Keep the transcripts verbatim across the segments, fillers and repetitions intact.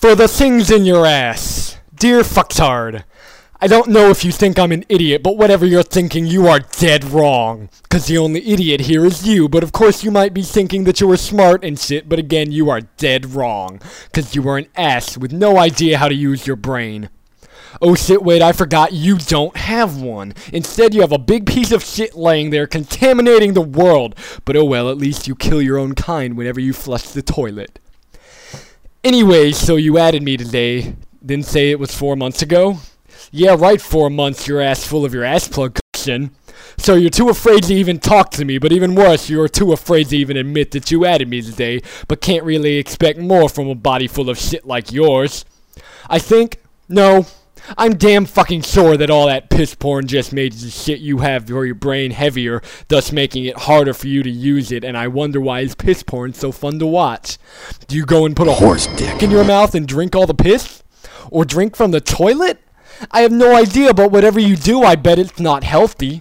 For the things in your ass. Dear fucktard, I don't know if you think I'm an idiot, but whatever you're thinking, you are dead wrong. Cause the only idiot here is you, but of course you might be thinking that you were smart and shit, but again, you are dead wrong. Cause you are an ass with no idea how to use your brain. Oh shit, wait, I forgot, you don't have one. Instead, you have a big piece of shit laying there contaminating the world. But oh well, at least you kill your own kind whenever you flush the toilet. Anyway, so you added me today. Didn't say it was four months ago? Yeah, right, four months, your ass full of your ass plug cushion. So you're too afraid to even talk to me, but even worse, you're too afraid to even admit that you added me today, but can't really expect more from a body full of shit like yours. I think, no, I'm damn fucking sure that all that piss porn just made the shit you have for your brain heavier, thus making it harder for you to use it, and I wonder why is piss porn so fun to watch? Do you go and put a horse dick in your mouth and drink all the piss? Or drink from the toilet? I have no idea, but whatever you do, I bet it's not healthy.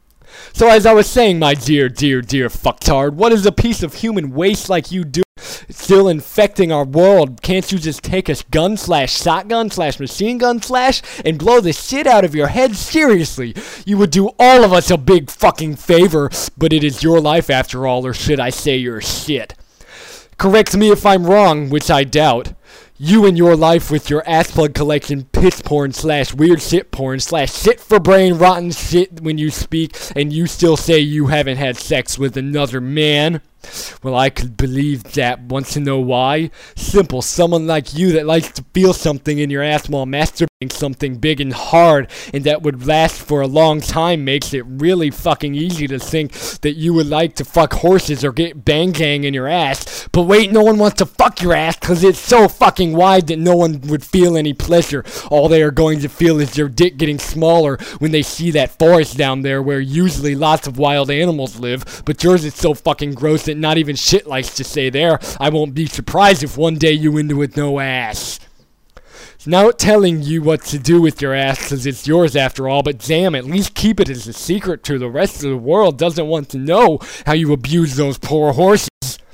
So as I was saying, my dear, dear, dear fucktard, what is a piece of human waste like you do still infecting our world? Can't you just take a gun slash shotgun slash machine gun slash and blow the shit out of your head? Seriously, you would do all of us a big fucking favor, but it is your life after all, or should I say your shit. Correct me if I'm wrong, which I doubt. You and your life with your ass plug collection, piss porn slash weird shit porn slash shit for brain rotten shit when you speak, and you still say you haven't had sex with another man. Well, I could believe that. Want to know why? Simple. Someone like you that likes to feel something in your ass while masturbating something big and hard and that would last for a long time makes it really fucking easy to think that you would like to fuck horses or get bang gang in your ass. But wait, no one wants to fuck your ass because it's so fucking wide that no one would feel any pleasure. All they are going to feel is their dick getting smaller when they see that forest down there where usually lots of wild animals live, but yours is so fucking gross that not even shit likes to stay there. I won't be surprised if one day you end with no ass. It's not telling you what to do with your ass because it's yours after all, but damn, at least keep it as a secret to the rest of the world doesn't want to know how you abuse those poor horses.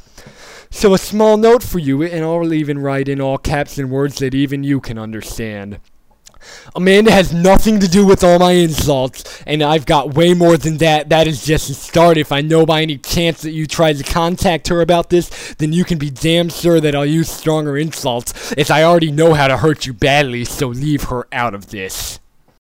So a small note for you, and I'll even write in all caps and words that even you can understand. Amanda has nothing to do with all my insults, and I've got way more than that. That is just a start. If I know by any chance that you tried to contact her about this, then you can be damn sure that I'll use stronger insults, as I already know how to hurt you badly, so leave her out of this.